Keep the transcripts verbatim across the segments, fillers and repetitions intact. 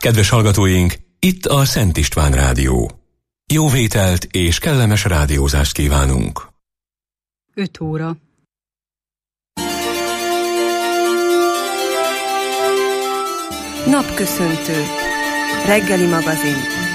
Kedves hallgatóink, itt a Szent István Rádió. Jó vételt és kellemes rádiózást kívánunk. öt óra. Napköszöntő. Reggeli magazin.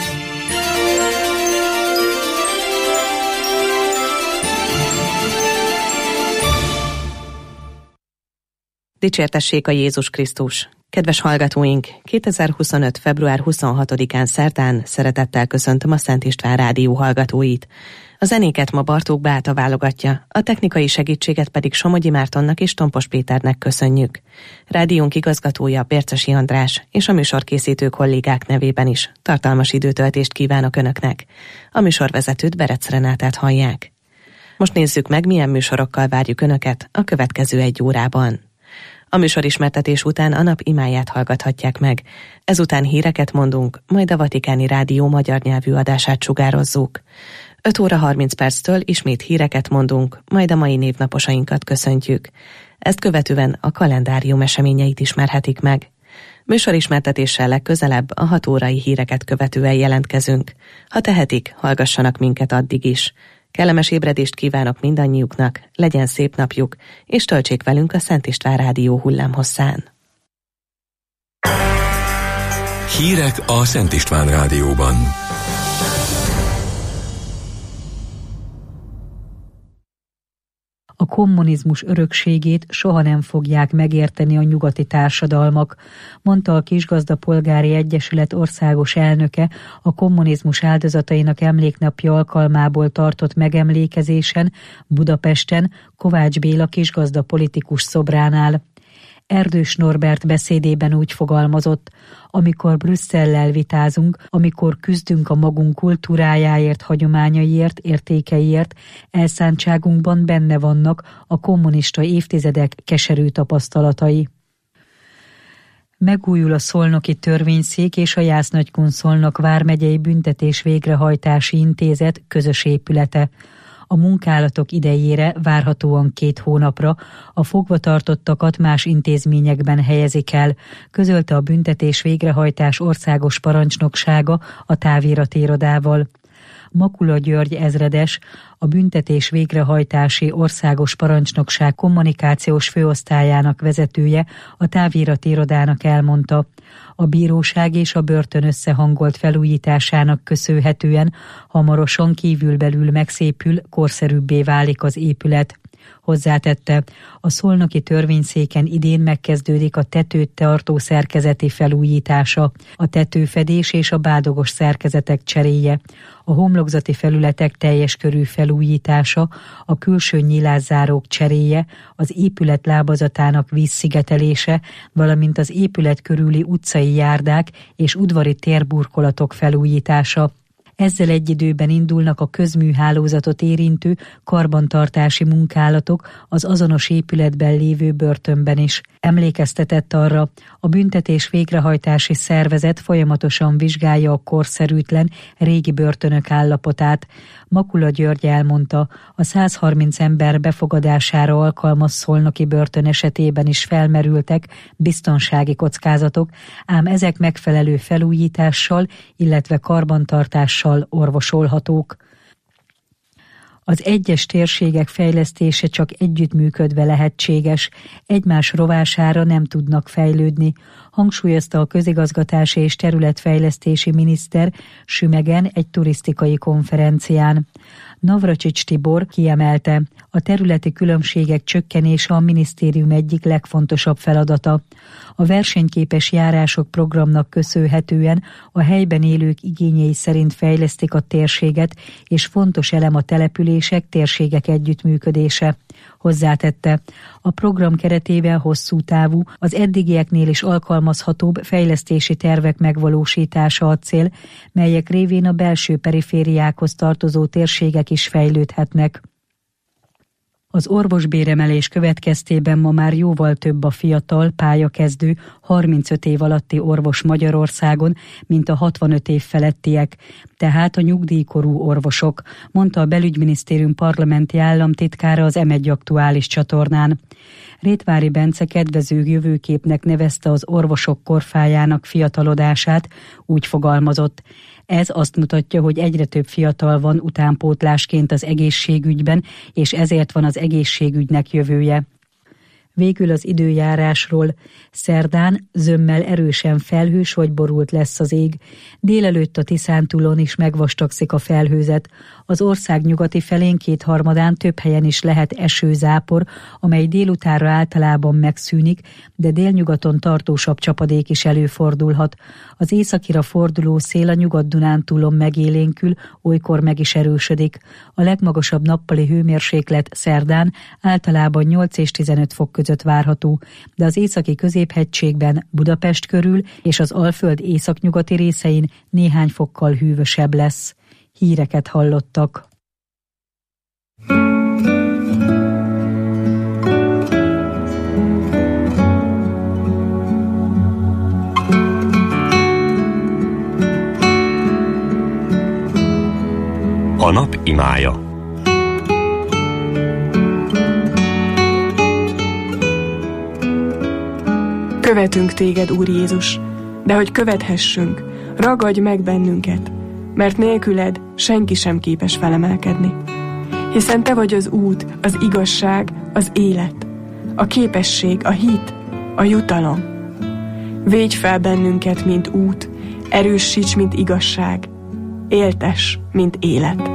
Dicsértessék a Jézus Krisztus! Kedves hallgatóink, kétezer-huszonöt. február huszonhatodikán szerdán szeretettel köszöntöm a Szent István Rádió hallgatóit. A zenéket ma Bartók Beáta válogatja, a technikai segítséget pedig Somogyi Mártonnak és Tompos Péternek köszönjük. Rádiónk igazgatója Bércesi András és a műsorkészítő kollégák nevében is tartalmas időtöltést kívánok Önöknek. A műsorvezetőt Berec Renátát hallják. Most nézzük meg, milyen műsorokkal várjuk Önöket a következő egy órában. A műsorismertetés után a nap imáját hallgathatják meg. Ezután híreket mondunk, majd a Vatikáni Rádió magyar nyelvű adását sugározzuk. öt óra harminc perctől ismét híreket mondunk, majd a mai névnaposainkat köszöntjük. Ezt követően a kalendárium eseményeit ismerhetik meg. Műsorismertetéssel legközelebb a hat órai híreket követően jelentkezünk. Ha tehetik, hallgassanak minket addig is. Kellemes ébredést kívánok mindannyiuknak, legyen szép napjuk, és töltsék velünk a Szent István Rádió hullámhosszán. Hírek a Szent István Rádióban. A kommunizmus örökségét soha nem fogják megérteni a nyugati társadalmak, mondta a Kisgazdapolgári Egyesület országos elnöke a kommunizmus áldozatainak emléknapja alkalmából tartott megemlékezésen Budapesten Kovács Béla kisgazda politikus szobránál. Erdős Norbert beszédében úgy fogalmazott: amikor Brüsszellel vitázunk, amikor küzdünk a magunk kultúrájáért, hagyományaiért, értékeiért, elszántságunkban benne vannak a kommunista évtizedek keserű tapasztalatai. Megújul a Szolnoki Törvényszék és a Jász-Nagykun-Szolnok vármegyei büntetés végrehajtási intézet közös épülete. A munkálatok idejére várhatóan két hónapra a fogvatartottakat más intézményekben helyezik el, közölte a büntetés végrehajtás országos parancsnoksága a táviratirodával. Makula György ezredes, a büntetés végrehajtási országos parancsnokság kommunikációs főosztályának vezetője a táviratirodának elmondta: a bíróság és a börtön összehangolt felújításának köszönhetően hamarosan kívülbelül megszépül, korszerűbbé válik az épület. Hozzátette, a Szolnoki Törvényszéken idén megkezdődik a tetőt tartó szerkezeti felújítása, a tetőfedés és a bádogos szerkezetek cseréje, a homlokzati felületek teljes körű felújítása, a külső nyilászárók cseréje, az épület lábazatának vízszigetelése, valamint az épület körüli utcai járdák és udvari térburkolatok felújítása. Ezzel egy időben indulnak a közműhálózatot érintő karbantartási munkálatok az azonos épületben lévő börtönben is. Emlékeztetett arra, a büntetés végrehajtási szervezet folyamatosan vizsgálja a korszerűtlen régi börtönök állapotát. Makula György elmondta, a százharminc ember befogadására alkalmas szolnoki börtön esetében is felmerültek biztonsági kockázatok, ám ezek megfelelő felújítással, illetve karbantartással orvosolhatók. Az egyes térségek fejlesztése csak együttműködve lehetséges, egymás rovására nem tudnak fejlődni, hangsúlyozta a közigazgatási és területfejlesztési miniszter Sümegen egy turisztikai konferencián. Navracsics Tibor kiemelte, a területi különbségek csökkenése a minisztérium egyik legfontosabb feladata. A versenyképes járások programnak köszönhetően a helyben élők igényei szerint fejlesztik a térséget, és fontos elem a települések, térségek együttműködése. Hozzátette, a program keretében hosszú távú, az eddigieknél is alkalmazhatóbb fejlesztési tervek megvalósítása a cél, melyek révén a belső perifériákhoz tartozó térségek is fejlődhetnek. Az orvosbéremelés következtében ma már jóval több a fiatal, pályakezdő, harmincöt év alatti orvos Magyarországon, mint a hatvanöt év felettiek, tehát a nyugdíjkorú orvosok, mondta a Belügyminisztérium parlamenti államtitkára az em egy aktuális csatornán. Rétvári Bence kedvező jövőképnek nevezte az orvosok korfájának fiatalodását, úgy fogalmazott. Ez azt mutatja, hogy egyre több fiatal van utánpótlásként az egészségügyben, és ezért van az egészségügynek jövője. Végül az időjárásról. Szerdán zömmel erősen felhős vagy borult lesz az ég. Délelőtt a Tiszántúlon is megvastagszik a felhőzet. Az ország nyugati felén kétharmadán több helyen is lehet esőzápor, amely délutánra általában megszűnik, de délnyugaton tartósabb csapadék is előfordulhat. Az északira forduló szél a Nyugat-Dunántúlon megélénkül, olykor meg is erősödik. A legmagasabb nappali hőmérséklet szerdán általában nyolc és tizenöt fok között várható, de az északi középhegységben, Budapest körül és az Alföld északnyugati részein néhány fokkal hűvösebb lesz. Híreket hallottak. A nap imája. Követünk téged, Úr Jézus, de hogy követhessünk, ragadj meg bennünket, mert nélküled senki sem képes felemelkedni. Hiszen te vagy az út, az igazság, az élet, a képesség, a hit, a jutalom. Védj fel bennünket, mint út, erősíts, mint igazság, éltess, mint élet.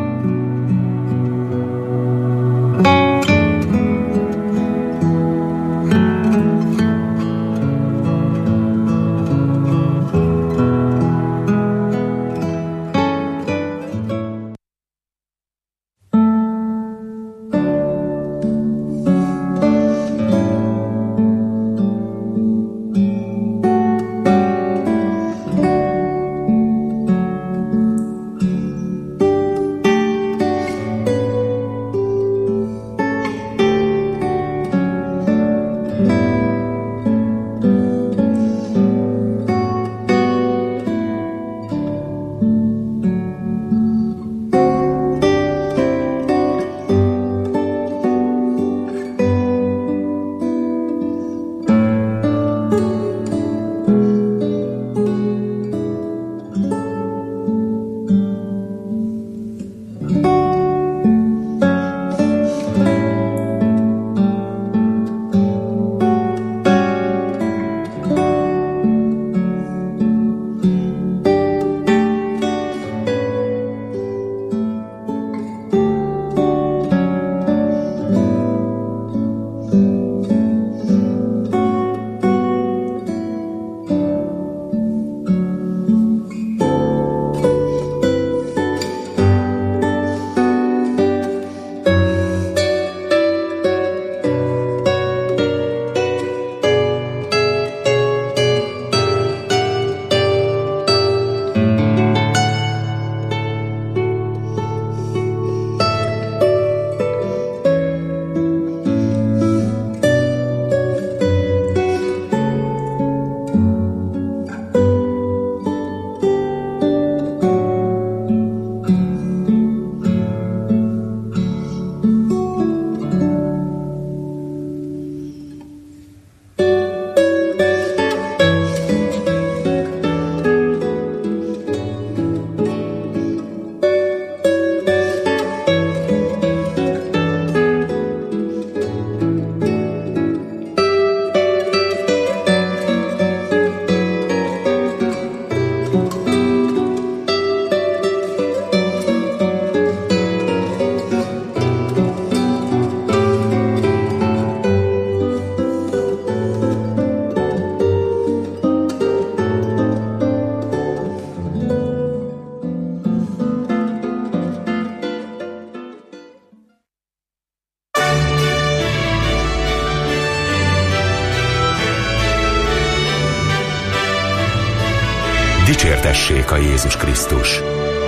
Dicsértessék a Jézus Krisztus!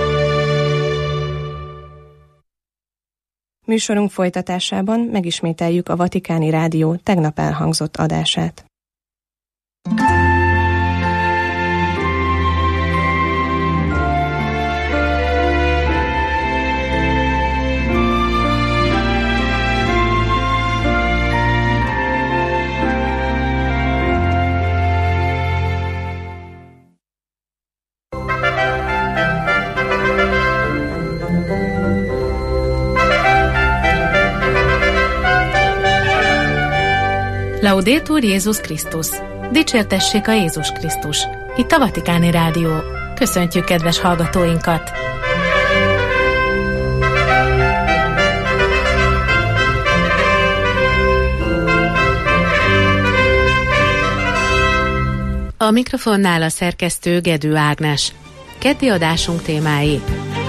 Műsorunk folytatásában megismételjük a Vatikáni Rádió tegnap elhangzott adását. Laudetur Jézus Krisztus! Dicsértessék a Jézus Krisztus! Itt a Vatikáni Rádió. Köszöntjük kedves hallgatóinkat! A mikrofonnál a szerkesztő Gedő Ágnes. Keddi adásunk témái: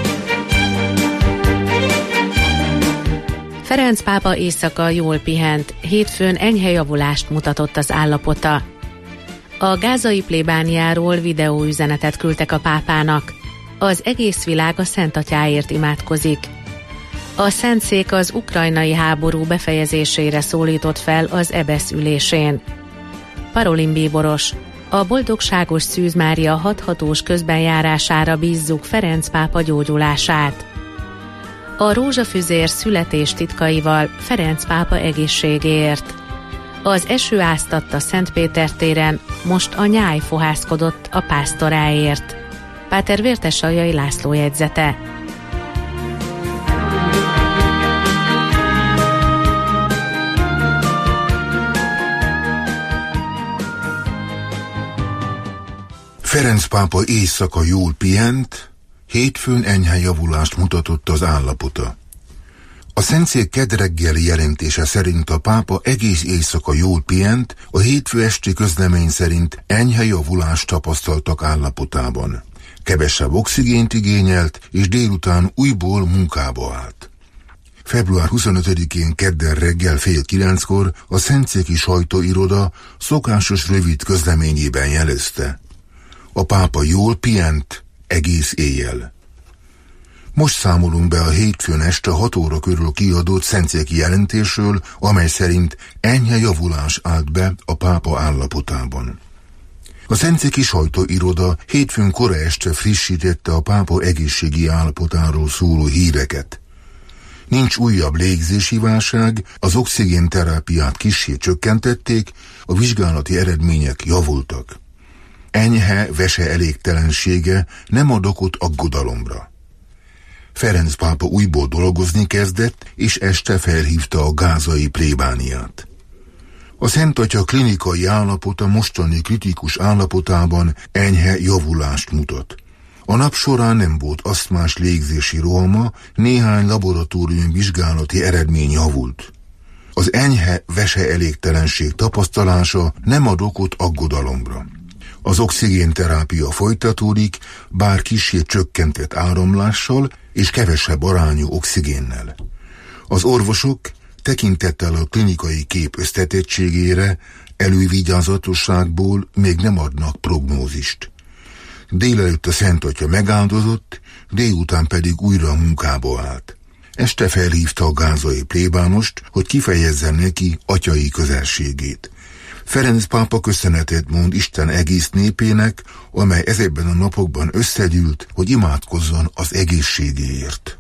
Ferenc pápa éjszaka jól pihent, hétfőn enyhe javulást mutatott az állapota. A gázai plébániáról videóüzenetet küldtek a pápának. Az egész világ a Szent Atyáért imádkozik. A Szentszék az ukrajnai háború befejezésére szólított fel az EBESZ ülésén. Parolin bíboros: a boldogságos Szűz Mária hathatós közbenjárására bízzuk Ferenc pápa gyógyulását. A rózsafüzér születés titkaival Ferenc pápa egészségéért. Az eső áztatta Szent Péter téren, most a nyáj fohászkodott a pásztoráért. Páter Vértesaljai László jegyzete. Ferenc pápa éjszaka jól pihent, hétfőn enyhe javulást mutatott az állapota. A Szentszék kedreggeli jelentése szerint a pápa egész éjszaka jól pihent, a hétfő esti közlemény szerint enyhe javulást tapasztaltak állapotában. Kevesebb oxigént igényelt, és délután újból munkába állt. február huszonötödikén kedden reggel fél kilenckor a Szentszéki sajtóiroda szokásos rövid közleményében jelezte: a pápa jól pihent egész éjjel. Most számolunk be a hétfőn este hat óra körül kiadott szentszéki jelentésről, amely szerint enyhe javulás állt be a pápa állapotában. A szentszéki sajtóiroda hétfőn kora este frissítette a pápa egészségi állapotáról szóló híreket. Nincs újabb légzési válság, az oxigénterápiát kissé csökkentették, a vizsgálati eredmények javultak. Enyhe vese elégtelensége nem ad okot aggodalomra. Ferenc pápa újból dolgozni kezdett, és este felhívta a gázai plébániát. A Szent Atya klinikai állapota mostani kritikus állapotában enyhe javulást mutat. A nap során nem volt asztmás légzési rohama, néhány laboratórium vizsgálati eredmény javult. Az enyhe vese elégtelenség tapasztalása nem ad okot aggodalomra. Az oxigénterápia folytatódik, bár kissé csökkentett áramlással és kevesebb arányú oxigénnel. Az orvosok tekintettel a klinikai kép összetettségére elővigyázatosságból még nem adnak prognózist. Délelőtt a Szent Atya megáldozott, délután pedig újra munkába állt. Este felhívta a gázai plébánost, hogy kifejezze neki atyai közelségét. Ferenc pápa köszönetet mond Isten egész népének, amely ezekben a napokban összegyűlt, hogy imádkozzon az egészségéért.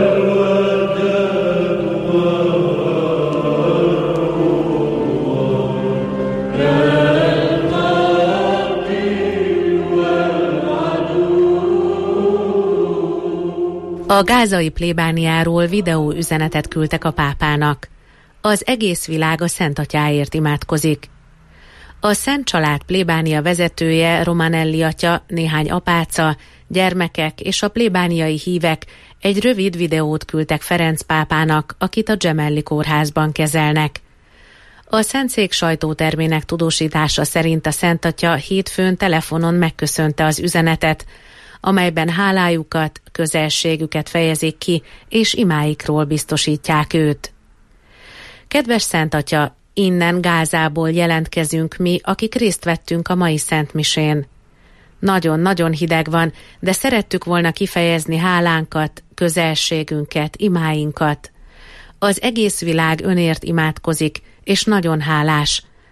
A gázai plébániáról videóüzenetet küldtek a pápának. Az egész világ a Szent Atyáért imádkozik. A Szent Család plébánia vezetője, Romanelli atya, néhány apáca, gyermekek és a plébániai hívek egy rövid videót küldtek Ferenc pápának, akit a Gemelli kórházban kezelnek. A Szentszék sajtótermének tudósítása szerint a Szent Atya hétfőn telefonon megköszönte az üzenetet, amelyben hálájukat, közelségüket fejezik ki, és imáikról biztosítják őt. Kedves Szent Atya, innen Gázából jelentkezünk mi, akik részt vettünk a mai szentmisén. Nagyon-nagyon hideg van, de szerettük volna kifejezni hálánkat, közelségünket, imáinkat. Az egész világ önért imádkozik, és nagyon hálás.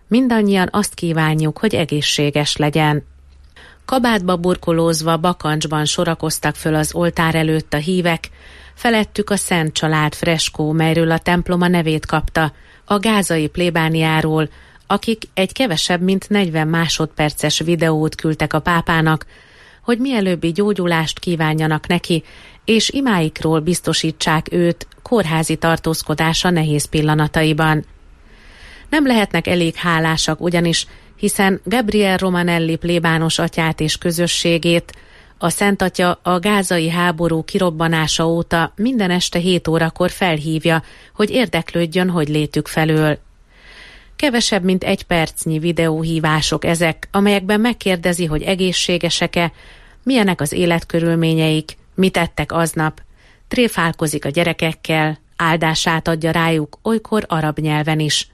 Mindannyian azt kívánjuk, hogy egészséges legyen. Kabátba burkolózva bakancsban sorakoztak föl az oltár előtt a hívek, felettük a Szent Család freskó, melyről a templom a nevét kapta, a gázai plébániáról, akik egy kevesebb mint negyven másodperces videót küldtek a pápának, hogy mielőbbi gyógyulást kívánjanak neki, és imáikról biztosítsák őt kórházi tartózkodása nehéz pillanataiban. Nem lehetnek elég hálásak ugyanis, hiszen Gabriel Romanelli plébános atyát és közösségét a Szent Atya a gázai háború kirobbanása óta minden este hét órakor felhívja, hogy érdeklődjön, hogy létük felől. Kevesebb, mint egy percnyi videóhívások ezek, amelyekben megkérdezi, hogy egészségesek-e, milyenek az életkörülményeik, mit tettek aznap, tréfálkozik a gyerekekkel, áldását adja rájuk, olykor arab nyelven is.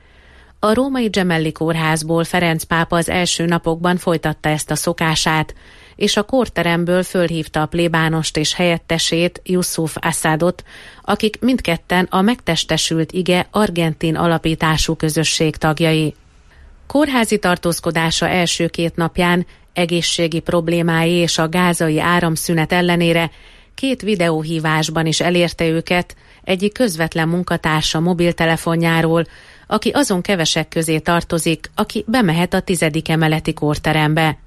A római Gemelli kórházból Ferenc pápa az első napokban folytatta ezt a szokását, és a kórteremből fölhívta a plébánost és helyettesét, Yusuf Assadot, akik mindketten a megtestesült ige argentin alapítású közösség tagjai. Kórházi tartózkodása első két napján egészségi problémái és a gázai áramszünet ellenére két videóhívásban is elérte őket egyik közvetlen munkatársa mobiltelefonjáról, aki azon kevesek közé tartozik, aki bemehet a tizedik emeleti kórterembe.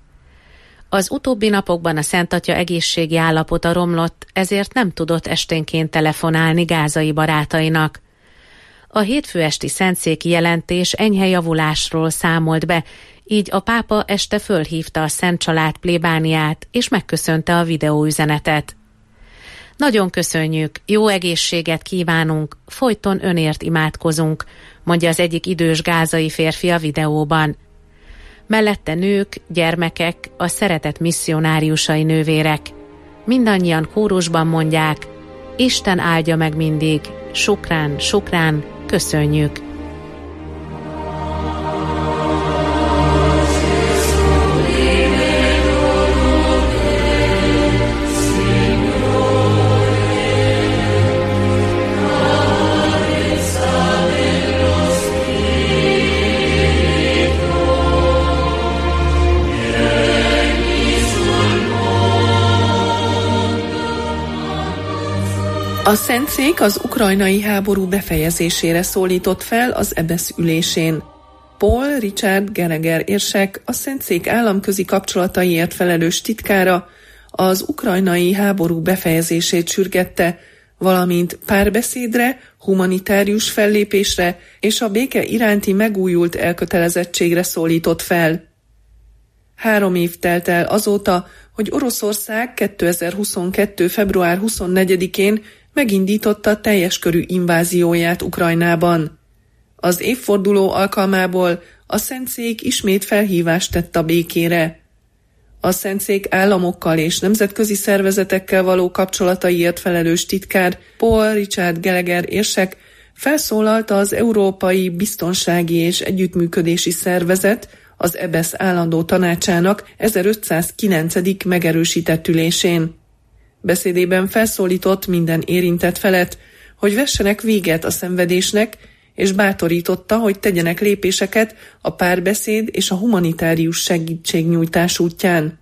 Az utóbbi napokban a Szent Atya egészségi állapota romlott, ezért nem tudott esténként telefonálni gázai barátainak. A hétfő esti szentszéki jelentés enyhe javulásról számolt be, így a pápa este fölhívta a Szent Család plébániát, és megköszönte a videóüzenetet. Nagyon köszönjük, jó egészséget kívánunk, folyton önért imádkozunk, mondja az egyik idős gázai férfi a videóban. Mellette nők, gyermekek, a szeretet misszionáriusai nővérek. Mindannyian kórusban mondják, Isten áldja meg mindig, sukrán, sukrán, köszönjük. A Szentszék az ukrajnai háború befejezésére szólított fel az é bé e es ülésén. Paul Richard Gallagher érsek, a Szentszék államközi kapcsolataiért felelős titkára az ukrajnai háború befejezését sürgette, valamint párbeszédre, humanitárius fellépésre és a béke iránti megújult elkötelezettségre szólított fel. Három év telt el azóta, hogy Oroszország kétezer-huszonkettő. február huszonnegyedikén megindította teljes körű invázióját Ukrajnában. Az évforduló alkalmából a Szentszék ismét felhívást tett a békére. A Szentszék államokkal és nemzetközi szervezetekkel való kapcsolataiért felelős titkár Paul Richard Gallagher érsek felszólalt az Európai Biztonsági és Együttműködési Szervezet, az é bé e es állandó tanácsának ezerötszázkilencedik megerősített ülésén. Beszédében felszólított minden érintett felet, hogy vessenek véget a szenvedésnek, és bátorította, hogy tegyenek lépéseket a párbeszéd és a humanitárius segítségnyújtás útján.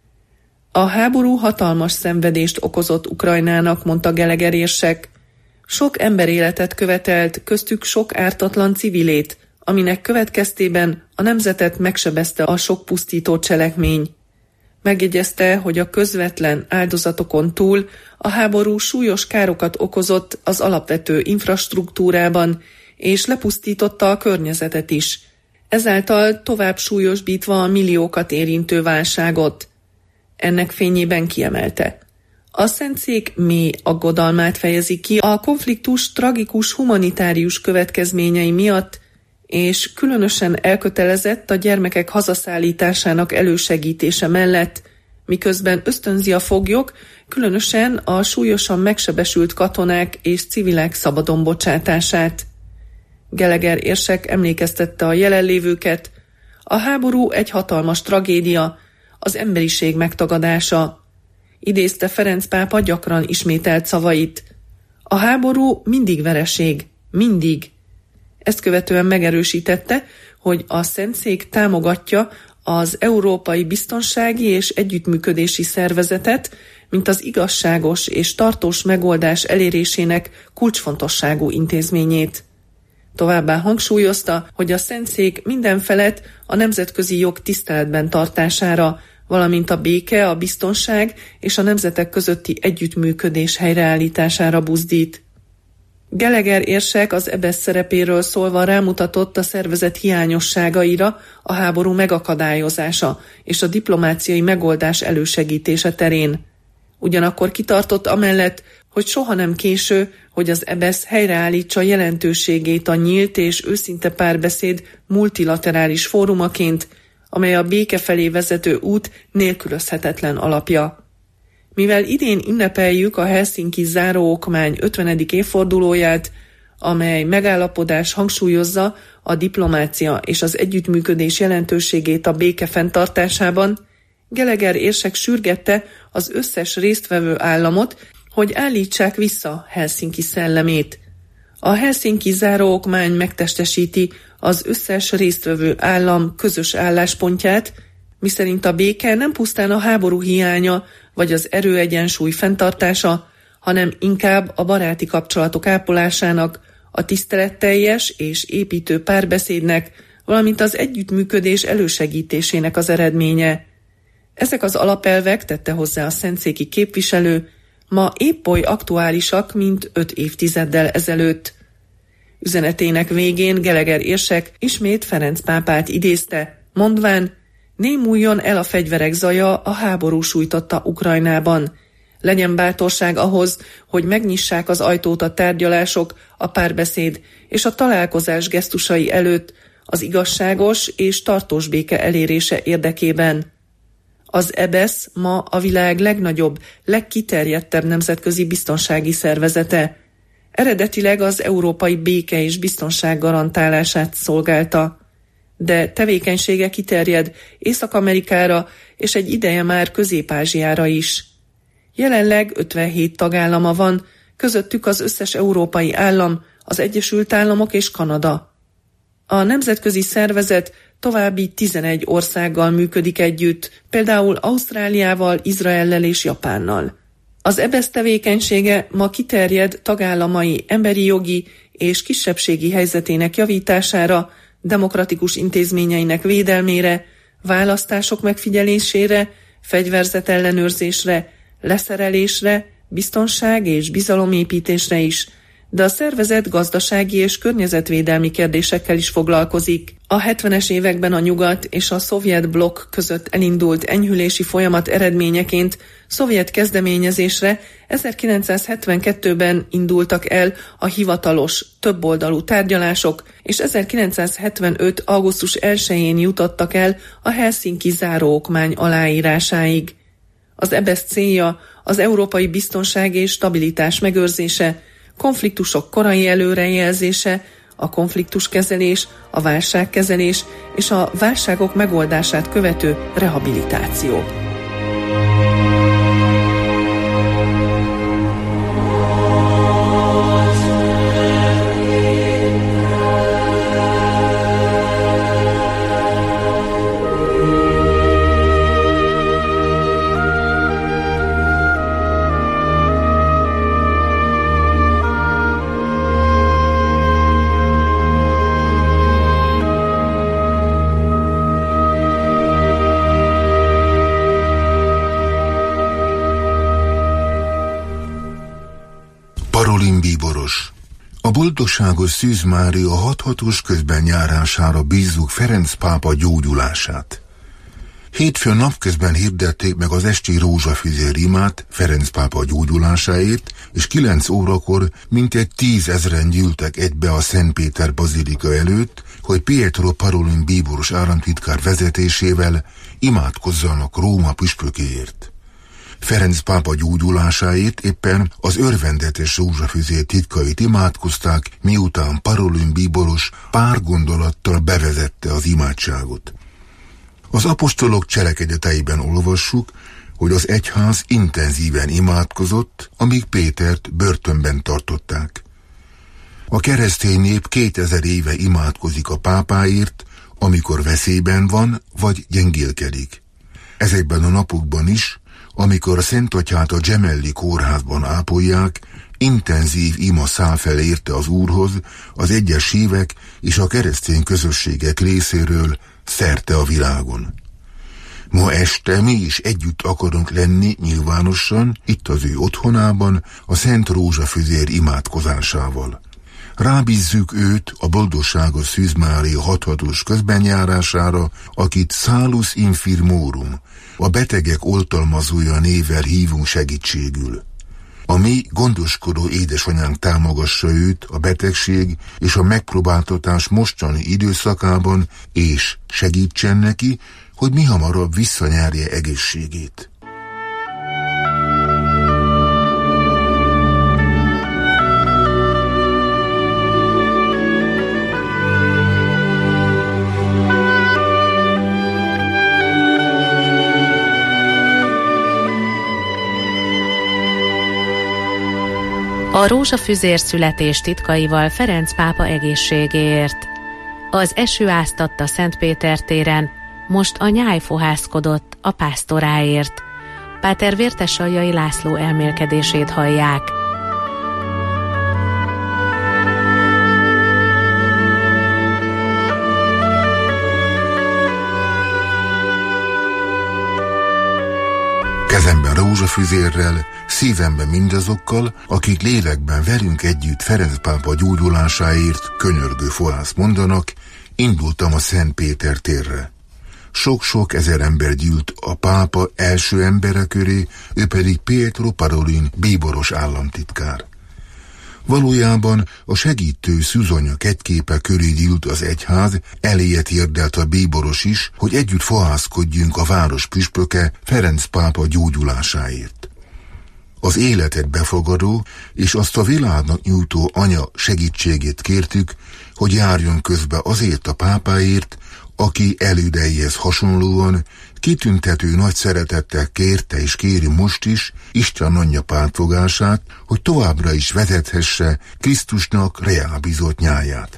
A háború hatalmas szenvedést okozott Ukrajnának, mondta Gallagher érsek. Sok emberéletet követelt, köztük sok ártatlan civilét, aminek következtében a nemzetet megsebezte a sok pusztító cselekmény. Megjegyezte, hogy a közvetlen áldozatokon túl a háború súlyos károkat okozott az alapvető infrastruktúrában, és lepusztította a környezetet is, ezáltal tovább súlyosbítva a milliókat érintő válságot. Ennek fényében kiemelte: a Szentszék mély aggodalmát fejezi ki a konfliktus tragikus humanitárius következményei miatt, és különösen elkötelezett a gyermekek hazaszállításának elősegítése mellett, miközben ösztönzi a foglyok, különösen a súlyosan megsebesült katonák és civilek szabadon bocsátását. Gallagher érsek emlékeztette a jelenlévőket: a háború egy hatalmas tragédia, az emberiség megtagadása. Idézte Ferenc pápa gyakran ismételt szavait: a háború mindig vereség, mindig. Ezt követően megerősítette, hogy a Szentszék támogatja az Európai Biztonsági és Együttműködési Szervezetet, mint az igazságos és tartós megoldás elérésének kulcsfontosságú intézményét. Továbbá hangsúlyozta, hogy a Szentszék mindenfelett a nemzetközi jog tiszteletben tartására, valamint a béke, a biztonság és a nemzetek közötti együttműködés helyreállítására buzdít. Gallagher érsek az EBESZ szerepéről szólva rámutatott a szervezet hiányosságaira a háború megakadályozása és a diplomáciai megoldás elősegítése terén. Ugyanakkor kitartott amellett, hogy soha nem késő, hogy az EBESZ helyreállítsa jelentőségét a nyílt és őszinte párbeszéd multilaterális fórumaként, amely a béke felé vezető út nélkülözhetetlen alapja. Mivel idén ünnepeljük a Helsinki záróokmány ötvenedik évfordulóját, amely megállapodás hangsúlyozza a diplomácia és az együttműködés jelentőségét a béke fenntartásában, Gallagher érsek sürgette az összes résztvevő államot, hogy állítsák vissza Helsinki szellemét. A Helsinki záróokmány megtestesíti az összes résztvevő állam közös álláspontját, miszerint a béke nem pusztán a háború hiánya vagy az erőegyensúly fenntartása, hanem inkább a baráti kapcsolatok ápolásának, a tiszteletteljes és építő párbeszédnek, valamint az együttműködés elősegítésének az eredménye. Ezek az alapelvek, tette hozzá a szentszéki képviselő, ma épp oly aktuálisak, mint öt évtizeddel ezelőtt. Üzenetének végén Gallagher érsek ismét Ferenc pápát idézte, mondván, némuljon el a fegyverek zaja a háború sújtotta Ukrajnában. Legyen bátorság ahhoz, hogy megnyissák az ajtót a tárgyalások, a párbeszéd és a találkozás gesztusai előtt az igazságos és tartós béke elérése érdekében. Az EBESZ ma a világ legnagyobb, legkiterjedtebb nemzetközi biztonsági szervezete. Eredetileg az európai béke és biztonság garantálását szolgálta, de tevékenysége kiterjed Észak-Amerikára és egy ideje már Közép-Ázsiára is. Jelenleg ötvenhét tagállama van, közöttük az összes európai állam, az Egyesült Államok és Kanada. A nemzetközi szervezet további tizenegy országgal működik együtt, például Ausztráliával, Izraellel és Japánnal. Az EBESZ tevékenysége ma kiterjed tagállamai emberi jogi és kisebbségi helyzetének javítására, demokratikus intézményeinek védelmére, választások megfigyelésére, fegyverzet ellenőrzésre, leszerelésre, biztonság és bizalomépítésre is, de a szervezet gazdasági és környezetvédelmi kérdésekkel is foglalkozik. A hetvenes években a nyugat és a szovjet blokk között elindult enyhülési folyamat eredményeként szovjet kezdeményezésre ezerkilencszázhetvenkettőben indultak el a hivatalos, többoldalú tárgyalások, és ezerkilencszázhetvenöt. augusztus elsején jutottak el a Helsinki záróokmány aláírásáig. Az EBESZ célja az európai biztonság és stabilitás megőrzése, konfliktusok korai előrejelzése, a konfliktuskezelés, a válságkezelés és a válságok megoldását követő rehabilitáció. Bíboros. A boldogságos Szűz Mária hathatós közben járására bízzuk Ferenc pápa gyógyulását. Hétfőn napközben hirdették meg az esti rózsafüzér imát Ferenc pápa gyógyulásáért, és kilenc órakor mintegy tízezren gyűltek egybe a Szent Péter bazilika előtt, hogy Pietro Parolin bíboros államtitkár vezetésével imádkozzanak Róma püspökéért. Ferenc pápa gyógyulásáért éppen az örvendetes rózsafüzér titkait imádkozták, miután Parolin bíboros pár gondolattal bevezette az imádságot. Az apostolok cselekedeteiben olvassuk, hogy az egyház intenzíven imádkozott, amíg Pétert börtönben tartották. A keresztény nép kétezer éve imádkozik a pápáért, amikor veszélyben van, vagy gyengélkedik. Ezekben a napokban is, amikor a Szentatyát a Gemelli kórházban ápolják, intenzív ima szál fel érte az Úrhoz az egyes hívek és a keresztény közösségek részéről szerte a világon. Ma este mi is együtt akarunk lenni nyilvánosan, itt az ő otthonában, a Szent Rózsafüzér imádkozásával. Rábízzük őt a boldogságos Szűz Mária hathatós közbenjárására, akit Salus Infirmorum, a betegek oltalmazója névvel hívunk segítségül. A mi gondoskodó édesanyánk támogassa őt a betegség és a megpróbáltatás mostani időszakában, és segítsen neki, hogy mihamarabb visszanyerje egészségét. A rózsafüzér születés titkaival Ferenc pápa egészségéért. Az eső áztatta Szent Péter téren, most a nyáj fohászkodott a pásztoráért. Páter Vértesaljai László elmélkedését hallják. Kezemben rózsafüzérrel, szívemben mindazokkal, akik lélekben velünk együtt Ferenc pápa gyógyulásáért könyörgő fohász mondanak, indultam a Szent Péter térre. Sok-sok ezer ember gyűlt a pápa első embere köré, ő pedig Pietro Parolin bíboros államtitkár. Valójában a segítő szűzonya kegyképe köré gyűlt az egyház, eléje térdelt a bíboros is, hogy együtt fohászkodjunk a város püspöke Ferenc pápa gyógyulásáért. Az életet befogadó és azt a világnak nyújtó anya segítségét kértük, hogy járjon közbe azért a pápáért, aki elődeihez hasonlóan kitüntető nagy szeretettel kérte és kéri most is Isten anyja pártfogását, hogy továbbra is vezethesse Krisztusnak reálbizott nyáját.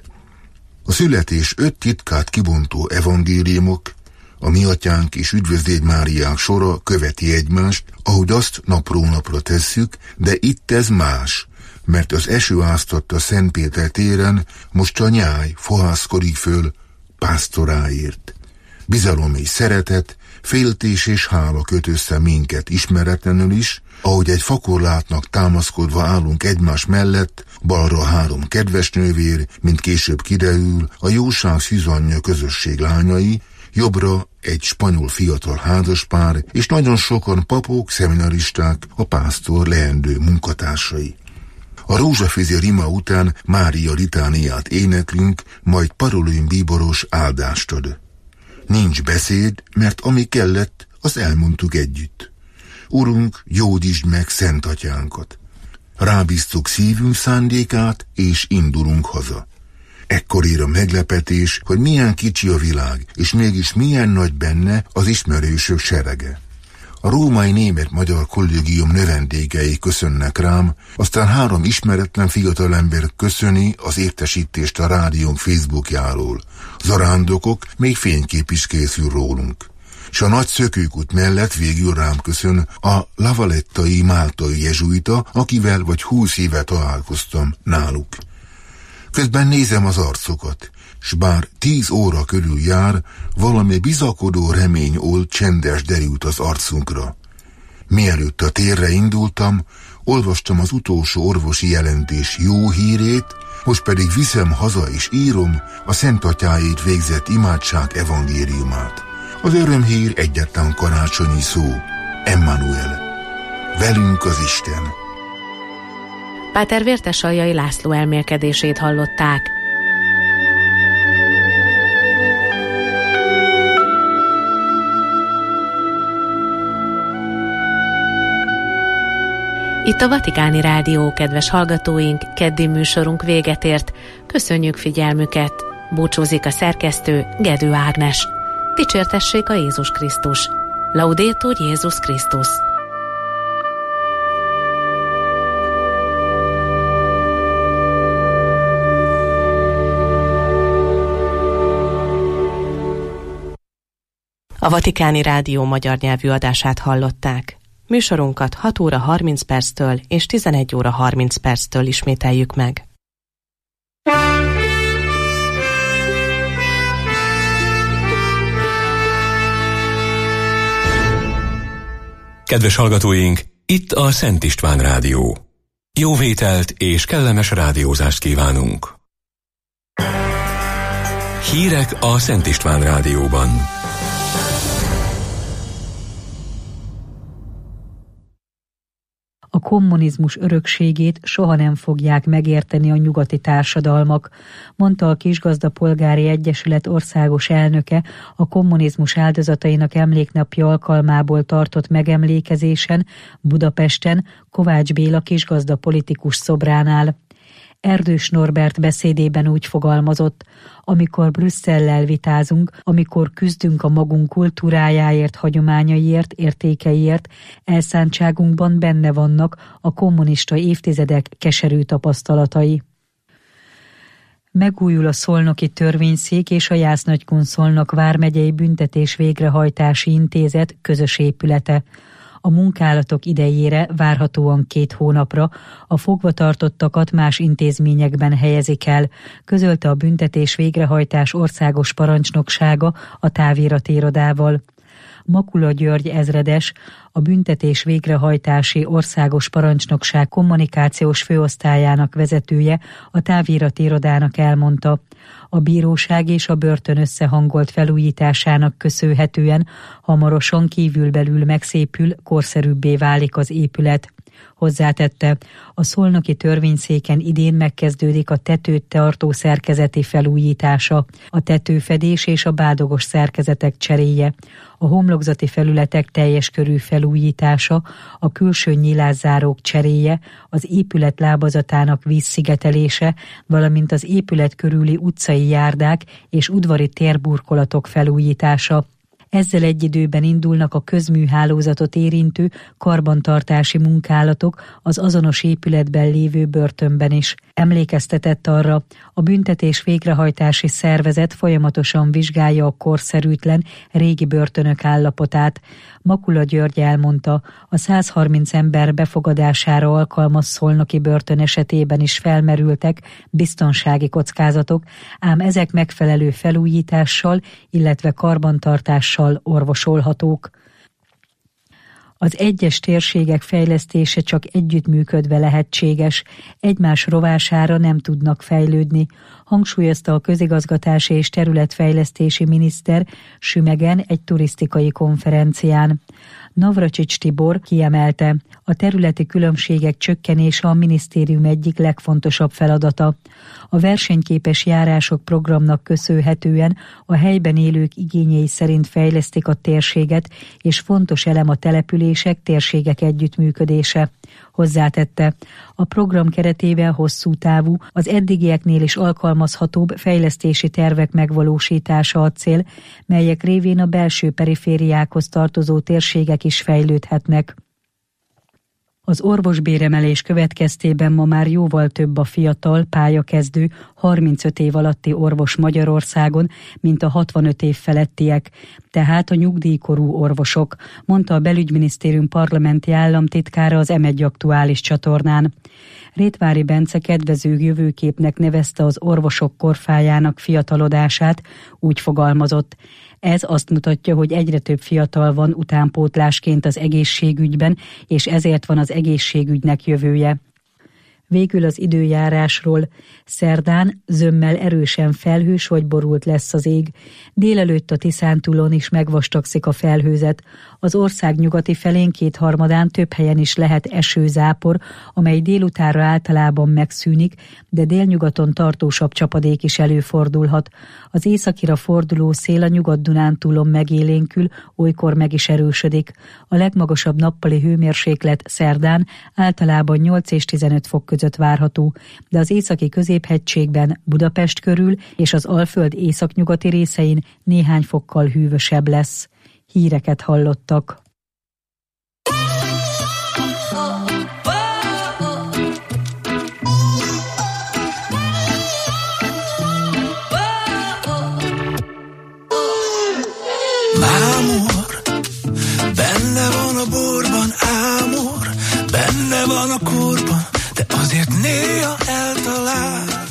A születés öt titkát kibontó evangéliumok, a Mi Atyánk és Üdvözlégy Máriák sora követi egymást, ahogy azt napról napra tesszük, de itt ez más, mert az eső áztatta Szent Péter téren, most a nyáj fohászkodik föl pásztoráért. Bizalom és szeretet, féltés és hála köt össze minket ismeretlenül is, ahogy egy fakorlátnak támaszkodva állunk egymás mellett, balra három kedves nővér, mint később kiderül, a jóság szűzanyja közösség lányai, jobbra egy spanyol fiatal házaspár, és nagyon sokan papok, szeminaristák, a pásztor leendő munkatársai. A rózsafüzér ima után Mária litániát éneklünk, majd Parolin bíboros áldást ad. Nincs beszéd, mert ami kellett, azt elmondtuk együtt. Urunk, gyógyítsd meg Szent Atyánkat. Rábíztuk szívünk szándékát, és indulunk haza. Ekkor ér a meglepetés, hogy milyen kicsi a világ, és mégis milyen nagy benne az ismerősök serege. A római német-magyar kollégium növendégei köszönnek rám, aztán három ismeretlen fiatalember köszöni az értesítést a rádiónk Facebookjáról. Zarándokok, még fénykép is készül rólunk. S a nagy szökőkút mellett végül rám köszön a lavalettai máltai jezsuita, akivel vagy húsz éve találkoztam náluk. Közben nézem az arcokat, s bár tíz óra körül jár, valami bizakodó remény old csendes derült az arcunkra. Mielőtt a térre indultam, olvastam az utolsó orvosi jelentés jó hírét, most pedig viszem haza és írom a Szent Atyáért végzett imádság evangéliumát. Az örömhír egyetlen karácsonyi szó, Emmanuel. Velünk az Isten. Páter Vértesaljai László elmélkedését hallották. Itt a Vatikáni Rádió, kedves hallgatóink, keddi műsorunk véget ért. Köszönjük figyelmüket! Búcsúzik a szerkesztő, Gedő Ágnes. Dicsértessék a Jézus Krisztus! Laudétur Jézus Krisztus! A Vatikáni Rádió magyar nyelvű adását hallották. Műsorunkat hat óra harminc perctől és tizenegy óra harminc perctől ismételjük meg. Kedves hallgatóink, itt a Szent István Rádió. Jó vételt és kellemes rádiózást kívánunk. Hírek a Szent István Rádióban. A kommunizmus örökségét soha nem fogják megérteni a nyugati társadalmak, mondta a Kisgazdapolgári Egyesület országos elnöke a kommunizmus áldozatainak emléknapja alkalmából tartott megemlékezésen Budapesten Kovács Béla kisgazda politikus szobránál. Erdős Norbert beszédében úgy fogalmazott: amikor Brüsszellel vitázunk, amikor küzdünk a magunk kultúrájáért, hagyományaiért, értékeiért, elszántságunkban benne vannak a kommunista évtizedek keserű tapasztalatai. Megújul a Szolnoki Törvényszék és a Jász-Nagykun-Szolnok vármegyei büntetés végrehajtási intézet közös épülete. A munkálatok idejére várhatóan két hónapra a fogvatartottakat más intézményekben helyezik el, közölte a büntetés végrehajtás országos parancsnoksága a távirati irodával. Makula György ezredes, a büntetés végrehajtási országos parancsnokság kommunikációs főosztályának vezetője a távirati irodának elmondta: a bíróság és a börtön összehangolt felújításának köszönhetően hamarosan kívülbelül megszépül, korszerűbbé válik az épület. Hozzátette, a Szolnoki Törvényszéken idén megkezdődik a tetőt tartó szerkezeti felújítása, a tetőfedés és a bádogos szerkezetek cseréje, a homlokzati felületek teljes körű felújítása, a külső nyilászárók cseréje, az épület lábazatának vízszigetelése, valamint az épület körüli utcai járdák és udvari térburkolatok felújítása. Ezzel egy időben indulnak a közműhálózatot érintő karbantartási munkálatok az azonos épületben lévő börtönben is. Emlékeztetett arra, a büntetés végrehajtási szervezet folyamatosan vizsgálja a korszerűtlen régi börtönök állapotát. Makula György elmondta, a száz harminc ember befogadására alkalmas szolnoki börtön esetében is felmerültek biztonsági kockázatok, ám ezek megfelelő felújítással, illetve karbantartással orvosolhatók. Az egyes térségek fejlesztése csak együttműködve lehetséges, egymás rovására nem tudnak fejlődni, hangsúlyozta a közigazgatási és területfejlesztési miniszter Sümegen egy turisztikai konferencián. Navracsics Tibor kiemelte, a területi különbségek csökkenése a minisztérium egyik legfontosabb feladata. A versenyképes járások programnak köszönhetően a helyben élők igényei szerint fejlesztik a térséget, és fontos elem a települések, térségek együttműködése. Hozzátette, a program keretében hosszú távú, az eddigieknél is alkalmazhatóbb fejlesztési tervek megvalósítása a cél, melyek révén a belső perifériákhoz tartozó térségek is fejlődhetnek. Az orvosbéremelés következtében ma már jóval több a fiatal, pályakezdő, harmincöt év alatti orvos Magyarországon, mint a hatvanöt év felettiek, tehát a nyugdíjkorú orvosok, mondta a Belügyminisztérium parlamenti államtitkára az em egy aktuális csatornán. Rétvári Bence kedvező jövőképnek nevezte az orvosok korfájának fiatalodását, úgy fogalmazott: ez azt mutatja, hogy egyre több fiatal van utánpótlásként az egészségügyben, és ezért van az egészségügynek jövője. Végül az időjárásról. Szerdán zömmel erősen felhős vagy borult lesz az ég. Délelőtt a Tiszántúlon is megvastagszik a felhőzet. Az ország nyugati felén kétharmadán több helyen is lehet esőzápor, amely délutánra általában megszűnik, de délnyugaton tartósabb csapadék is előfordulhat. Az északira forduló szél a Nyugat-Dunántúlon megélénkül, olykor meg is erősödik. A legmagasabb nappali hőmérséklet szerdán általában nyolc és tizenöt fok között várható, de az északi középhegységben, Budapest körül és az Alföld északnyugati részein néhány fokkal hűvösebb lesz. Híreket hallottak. Vamos a korban, de azért néha eltalál.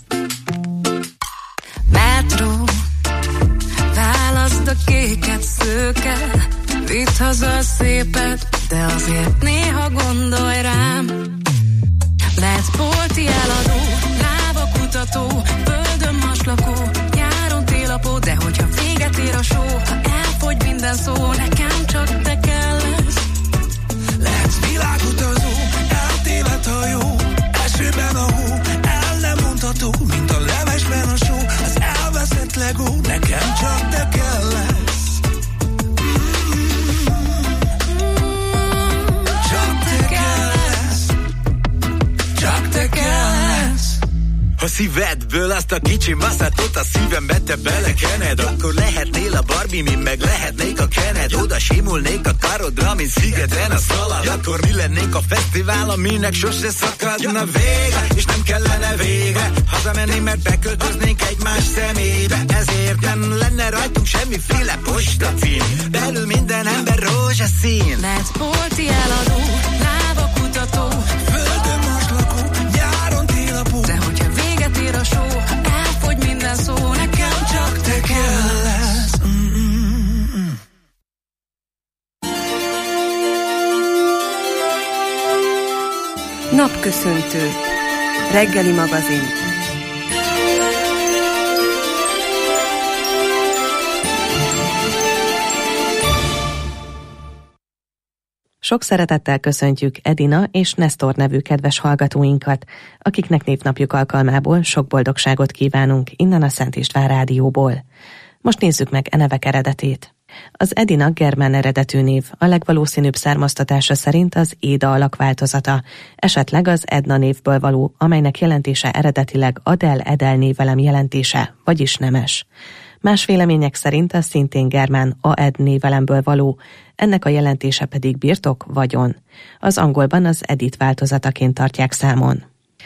Metró, válaszd a kéket, szőke, vidd haza a szépet, de azért néha gondolj rám. Lehet bolti eladó, lávakutató, földön maslakó, nyáron télapó, de hogyha véget ér a só, ha elfogy minden szó, nekem csak te kell lesz. Lehetsz világutazó, eltévedt hajó, esőben a hó, el nem mondható, mint a levesben a só, az elveszett legó, nekem csak te kell lesz. Mm-hmm. Csak te kell lesz. Csak te kell lesz. Ha szívedből azt a kicsi maszatot a szívembe te belekened, akkor lehetnél a Barbie, mi meg lehetnék a Kened. Oda simulnék a karodra, mint szigeten a szalad. Akkor mi lennénk a fesztivál, aminek sose szakadna vége, és nem kellene vége hazamenni, mert beköltöznénk egymás szemébe. Ezért nem lenne rajtunk semmiféle postacím, belül minden ember rózsaszín. Mert bolti eladó, lávakutató, földön most lakó, nyáron télapó, de hogyha véget ér a só, ha elfogy minden szó, nekem csak te kell lesz. Mm-mm-mm. Napköszöntő. Reggeli magazin. Sok szeretettel köszöntjük Edina és Nestor nevű kedves hallgatóinkat, akiknek névnapjuk alkalmából sok boldogságot kívánunk innen a Szent István Rádióból. Most nézzük meg e nevek eredetét. Az Edina germán eredetű név, a legvalószínűbb származtatása szerint az Éda alakváltozata, esetleg az Edna névből való, amelynek jelentése eredetileg Adel Edel névelem jelentése, vagyis nemes. Más vélemények szerint a szintén germán Aed névelemből való, ennek a jelentése pedig birtok, vagyon. Az angolban az Edith változataként tartják számon.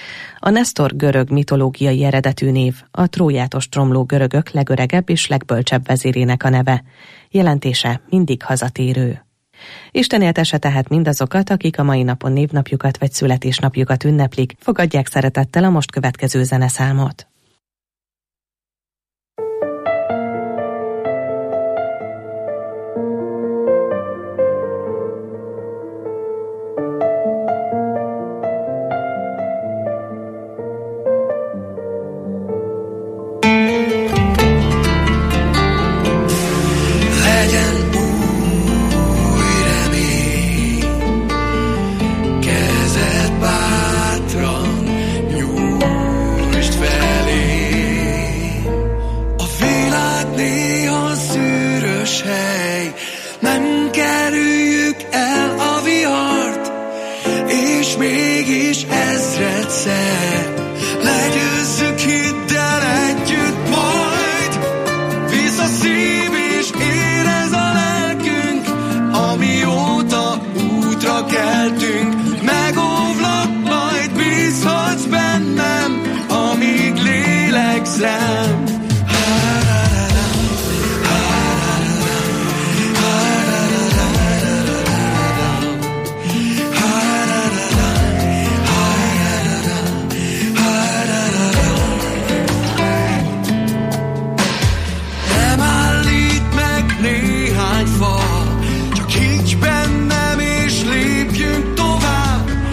A Nestor görög mitológiai eredetű név, a Tróját ostromló görögök legöregebb és legbölcsebb vezérének a neve. Jelentése mindig hazatérő. Isten éltesse tehát mindazokat, akik a mai napon névnapjukat vagy születésnapjukat ünneplik, fogadják szeretettel a most következő zeneszámot.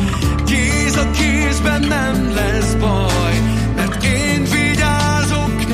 Nem lesz baj, mert én vigyázok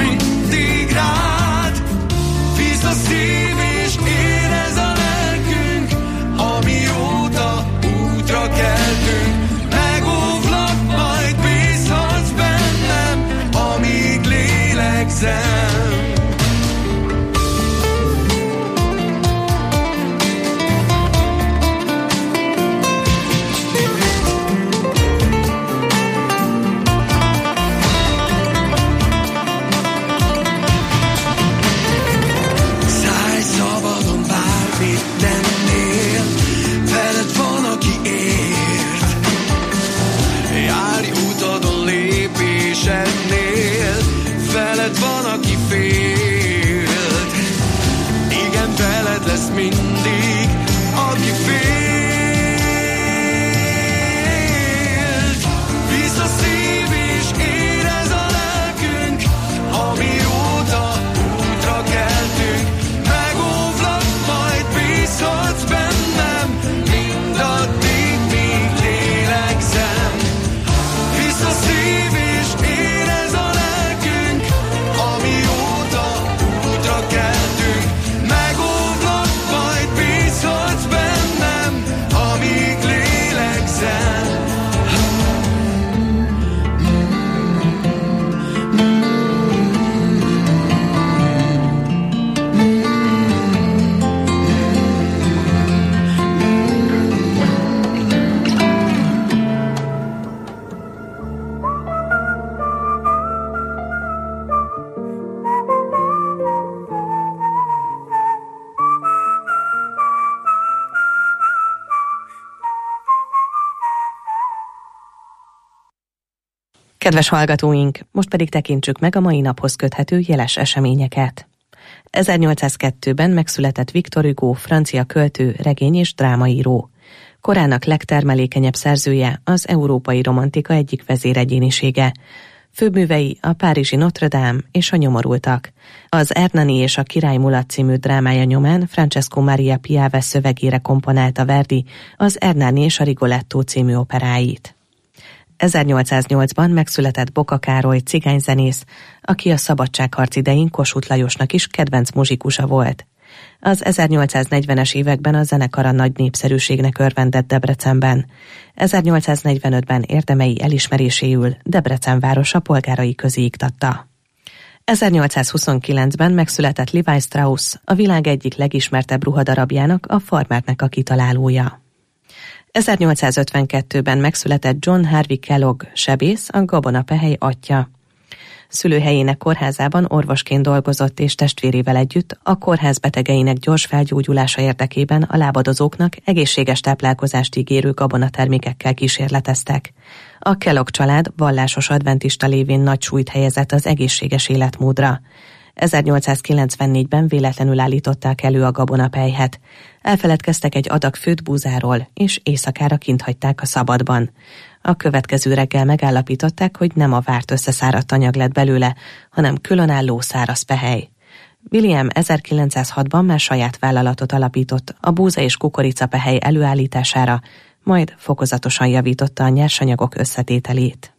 Kedves hallgatóink, most pedig tekintsük meg a mai naphoz köthető jeles eseményeket. ezernyolcszázkettőben megszületett Victor Hugo, francia költő, regény és drámaíró. Korának legtermelékenyebb szerzője, az európai romantika egyik vezéregyénisége. Főművei a párizsi Notre Dame és a Nyomorultak. Az Ernani és a Király Mulat című drámája nyomán Francesco Maria Piave szövegére komponálta Verdi az Ernani és a Rigoletto című operáit. ezernyolcszáznyolcban megszületett Boka Károly, cigányzenész, aki a szabadságharc idején Kossuth Lajosnak is kedvenc muzsikusa volt. Az ezernyolcszáznegyvenes években a zenekara nagy népszerűségnek örvendett Debrecenben. ezernyolcszáznegyvenötben érdemei elismeréséül Debrecen városa polgárai közé iktatta. ezernyolcszázhuszonkilencben megszületett Levi Strauss, a világ egyik legismertebb ruhadarabjának, a Farmernek a kitalálója. ezernyolcszázötvenkettőben megszületett John Harvey Kellogg, sebész, a gabonapehely atyja. Szülőhelyének kórházában orvosként dolgozott, és testvérével együtt a kórház betegeinek gyors felgyógyulása érdekében a lábadozóknak egészséges táplálkozást ígérő gabonatermékekkel kísérleteztek. A Kellogg család vallásos adventista lévén nagy súlyt helyezett az egészséges életmódra. ezernyolcszázkilencvennégyben véletlenül állították elő a gabonapelyhet. Elfeledkeztek egy adag főtt búzáról, és éjszakára kint hagyták a szabadban. A következő reggel megállapították, hogy nem a várt összeszáradt anyag lett belőle, hanem különálló száraz pehely. William ezerkilencszázhatban már saját vállalatot alapított a búza és kukoricapehely előállítására, majd fokozatosan javította a nyersanyagok összetételét.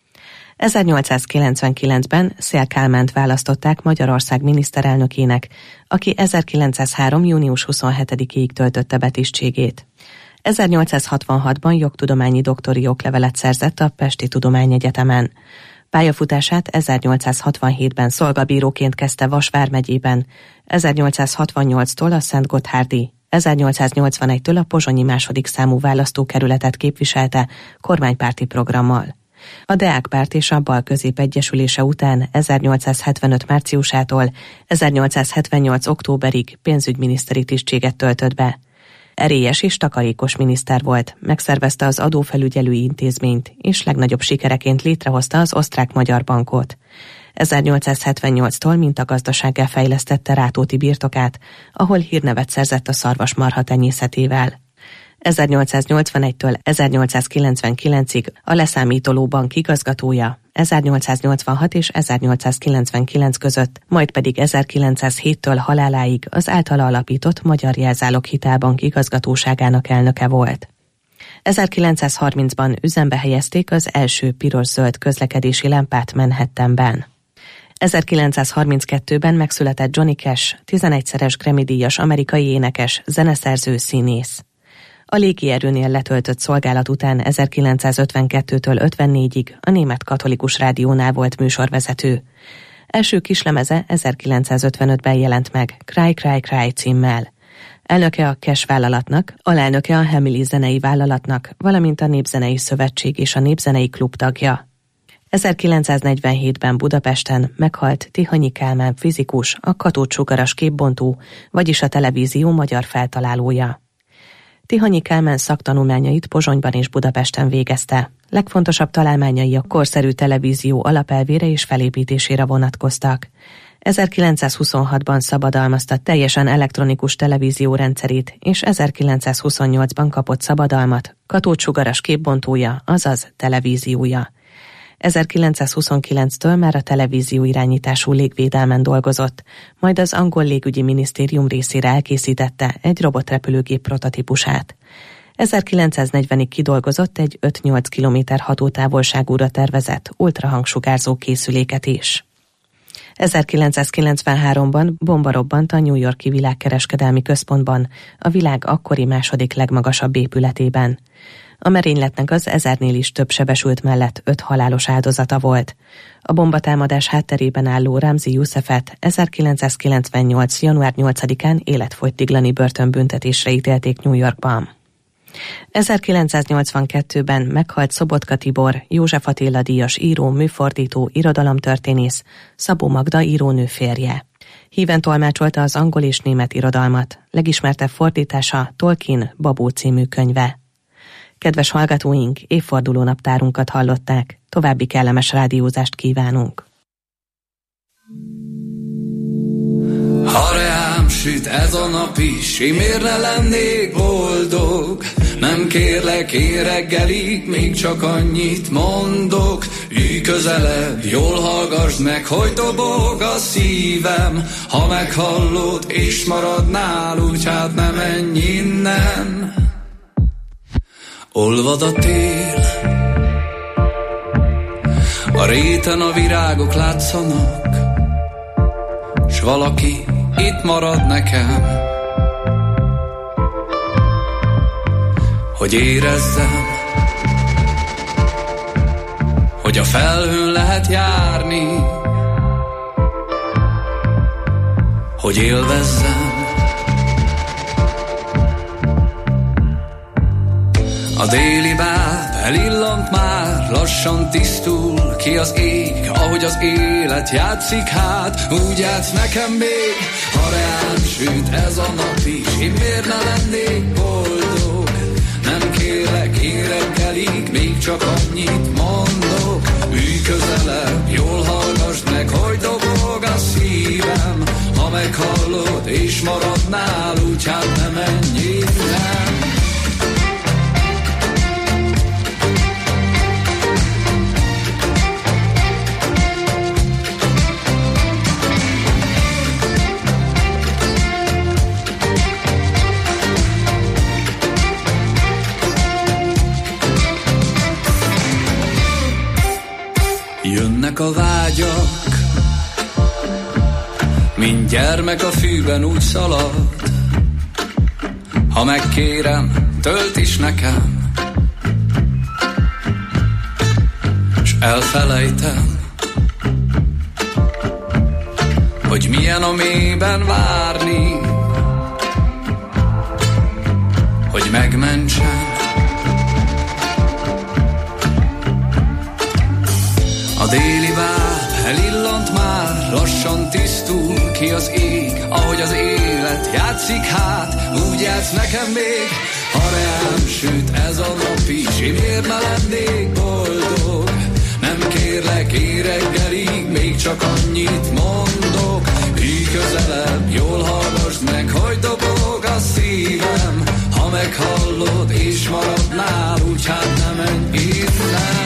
ezernyolcszázkilencvenkilencben Széll Kálmánt választották Magyarország miniszterelnökének, aki ezerkilencszázhárom. június huszonhetedikéig töltötte be tisztségét. ezernyolcszázhatvanhatban jogtudományi doktori oklevelet szerzett a Pesti Tudományegyetemen. Pályafutását ezernyolcszázhatvanhétben szolgabíróként kezdte Vas vármegyében, ezernyolcszázhatvannyolctól a Szentgotthárdi, ezernyolcszáznyolcvanegytől a pozsonyi második számú választókerületet képviselte kormánypárti programmal. A Deák Párt és a Bal-Közép Egyesülése után ezernyolcszázhetvenöt márciusától ezernyolcszázhetvennyolc októberig pénzügyminiszteri tisztséget töltött be. Erélyes és takarékos miniszter volt, megszervezte az adófelügyelői intézményt, és legnagyobb sikereként létrehozta az Osztrák-Magyar Bankot. ezernyolcszázhetvennyolctól mintagazdasággá fejlesztette Rátóti birtokát, ahol hírnevet szerzett a szarvasmarha tenyészetével. ezernyolcszáznyolcvanegytől ezernyolcszázkilencvenkilencig a Leszámítoló Bank igazgatója, ezernyolcszáznyolcvanhat és ezernyolcszázkilencvenkilenc között, majd pedig ezerkilencszázhéttől haláláig az általa alapított Magyar Jelzálog Hitelbank igazgatóságának elnöke volt. ezerkilencszázharmincban üzembe helyezték az első piros-zöld közlekedési lámpát Manhattanben. ezerkilencszázharminckettőben megszületett Johnny Cash, tizenegyszeres Grammy-díjas amerikai énekes, zeneszerző, színész. A légierőnél letöltött szolgálat után ezerkilencszázötvenkettőtől ötvennégyig a Német Katolikus Rádiónál volt műsorvezető. Első kislemeze ezerkilencszázötvenötben jelent meg, Cry Cry Cry címmel. Elnöke a Cash vállalatnak, alelnöke a Hamili zenei vállalatnak, valamint a Népzenei Szövetség és a Népzenei Klub tagja. ezerkilencszáznegyvenhétben Budapesten meghalt Tihanyi Kálmán fizikus, a katódsugaras képbontó, vagyis a televízió magyar feltalálója. Tihanyi Kálmán szaktanulmányait Pozsonyban és Budapesten végezte. Legfontosabb találmányai a korszerű televízió alapelvére és felépítésére vonatkoztak. ezerkilencszázhuszonhatban szabadalmazta teljesen elektronikus televízió rendszerét, és ezerkilencszázhuszonnyolcban kapott szabadalmat, katódsugaras képbontója, azaz televíziója. ezerkilencszázhuszonkilenctől már a televízió irányítású légvédelmen dolgozott, majd az angol légügyi minisztérium részére elkészítette egy robotrepülőgép prototípusát. ezerkilencszáznegyvenig kidolgozott egy öt-nyolc kilométer hatótávolságúra tervezett ultrahangsugárzó készüléket is. ezerkilencszázkilencvenháromban bomba robbant a New York-i világkereskedelmi központban, a világ akkori második legmagasabb épületében. A merényletnek az ezernél is több sebesült mellett öt halálos áldozata volt. A bombatámadás hátterében álló Ramzi Youssefet ezerkilencszázkilencvennyolc. január nyolcadikán életfogytiglani börtönbüntetésre ítélték New Yorkban. ezerkilencszáznyolcvankettőben meghalt Szobotka Tibor, József Attila díjas író, műfordító, irodalomtörténész, Szabó Magda írónő férje. Híven tolmácsolta az angol és német irodalmat, legismertebb fordítása Tolkien Babó című könyve. Kedves hallgatóink, évforduló naptárunkat hallották. További kellemes rádiózást kívánunk. Ha reám süt ez a nap is, én miért ne lennék boldog? Nem kérlek én reggelig, még csak annyit mondok. Ülj közelebb, jól hallgassd meg, hogy dobog a szívem. Ha meghallod és maradnál, úgy hát ne menj innen. Olvad a tél, a réten a virágok látszanak, s valaki itt marad nekem, hogy érezzem, hogy a felhőn lehet járni, hogy élvezzem. A déli báb elillant már, lassan tisztul ki az ég, ahogy az élet játszik, hát úgy játsz nekem még. Ha reám süt ez a nap is, én miért ne lennék boldog? Nem kérlek én reggelig, még csak annyit mondok. Ülj közelebb, jól hallgassd meg, hogy dobog a szívem. Ha meghallod és maradnál, úgy hát ne menj innen. Jönnek a vágyak, mint gyermek a fűben úgy szalad. Ha megkérem, tölt is nekem, s elfelejtem, hogy milyen a mélyben várni, hogy megmentsem. A déli báb elillant már, lassan tisztul ki az ég, ahogy az élet játszik, hát úgy játsz nekem még. Ha reám süt ez a nap is, én miért ne lennék boldog? Nem kérlek én reggelig, még csak annyit mondok. Ülj közelebb, jól hallgassd meg, hogy dobog a szívem. Ha meghallod és maradnál, úgy hát ne menj innen.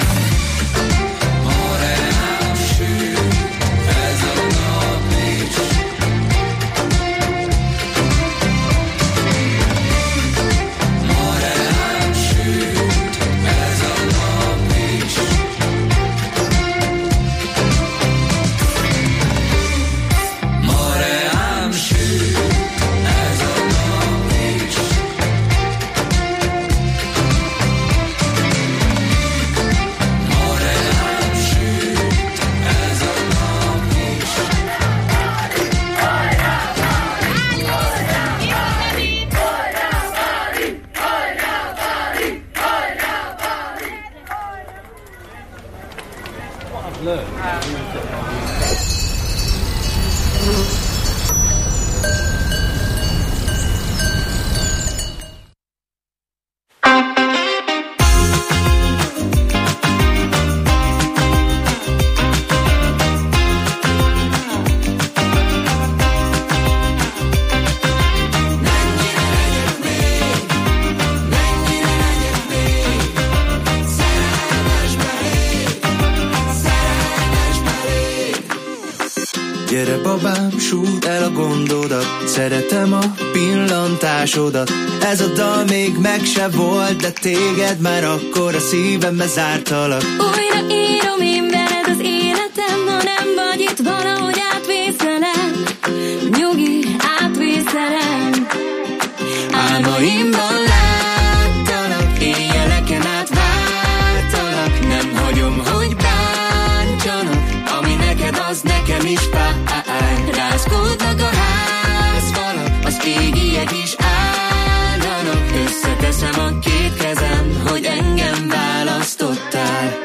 Gyere babám, súgd el a gondodat, szeretem a pillantásodat. Ez a dal még meg se volt, de téged már akkor a szívembe zártalak. Újra írom én veled az életem, ha nem vagy itt, valahogy átvészelem. Nyugi, átvészelem. Álmaimban láttalak, éjjeleken át vártalak. Nem hagyom, hogy bántsanak, ami neked, az nekem is fáj. Rázkódnak a házfalak, az égiek is állnak. Összeteszem a két kezem, hogy engem választottál.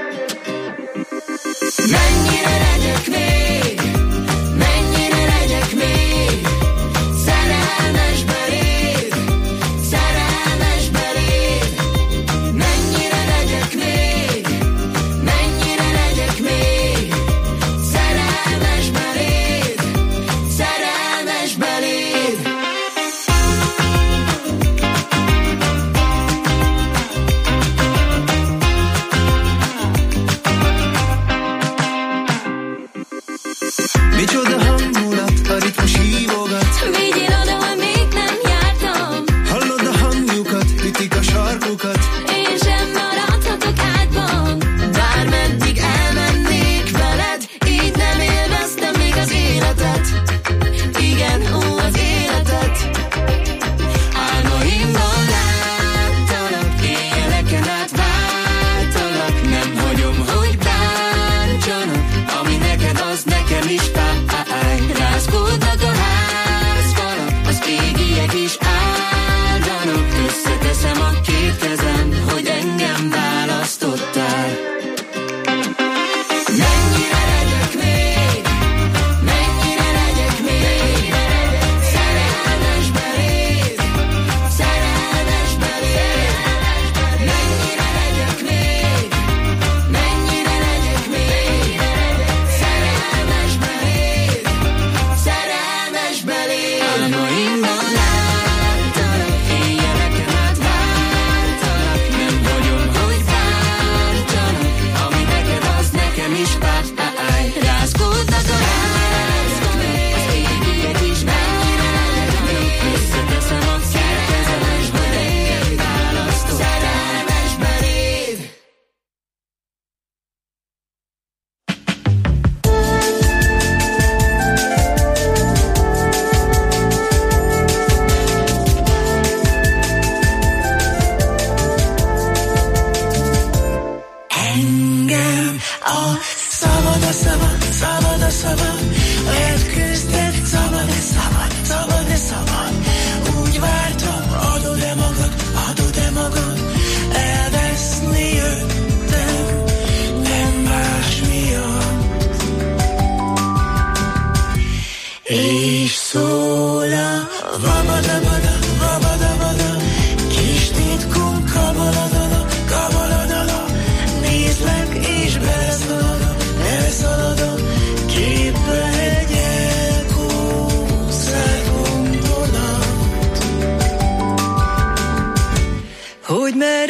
Mennyire legyek még, mennyire legyek még szerelmes beléd, szerelmes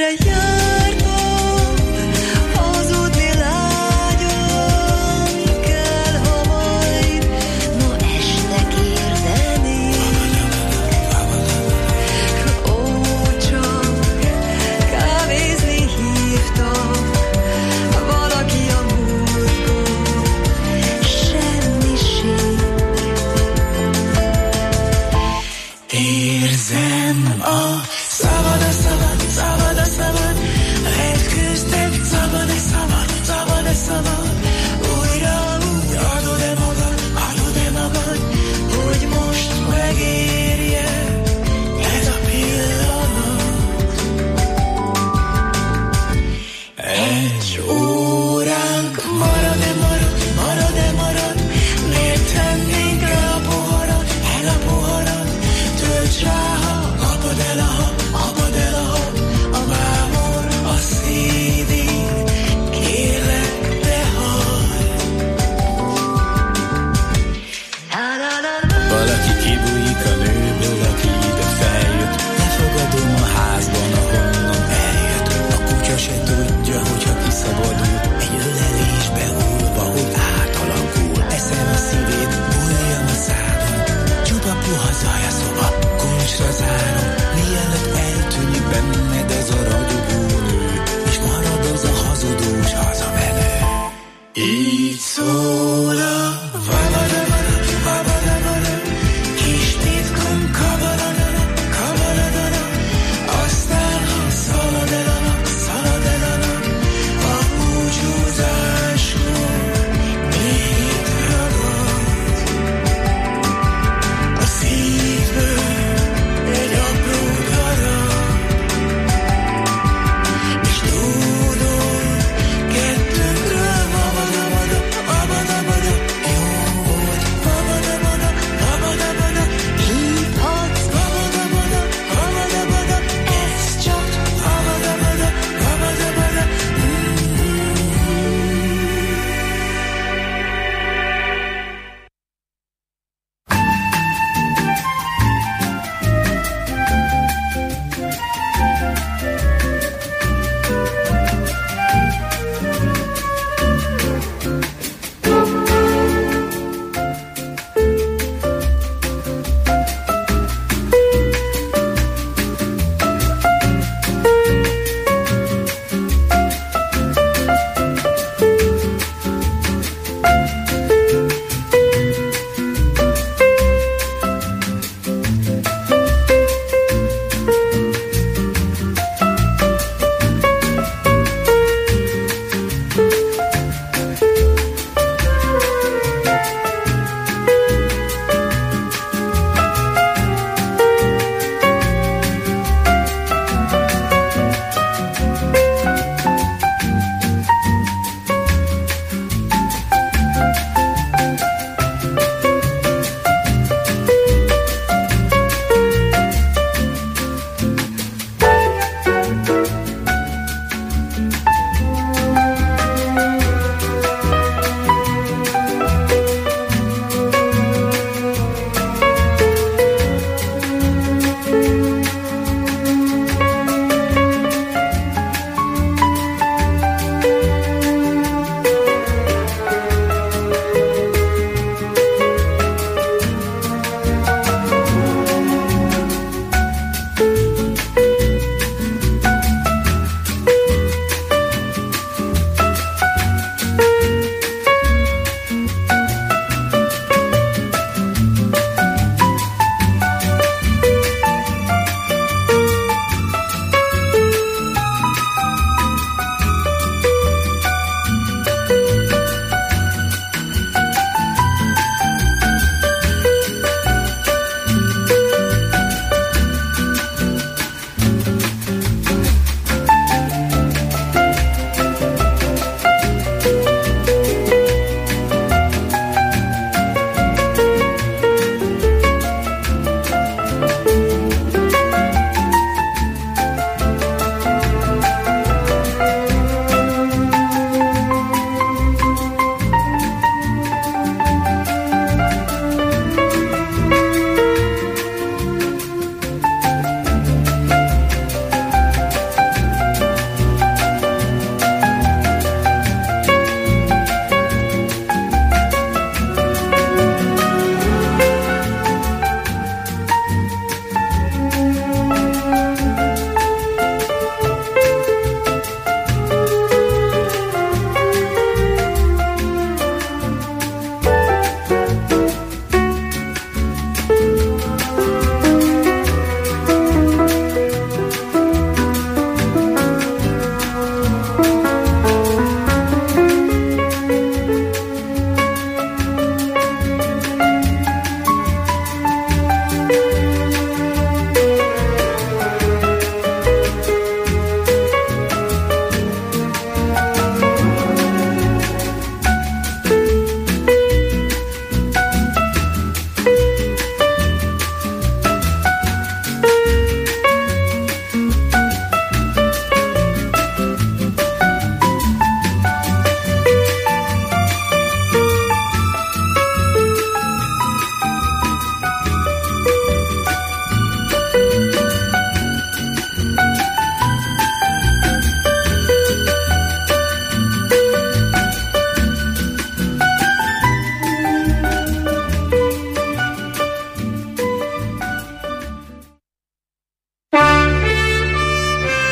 jön.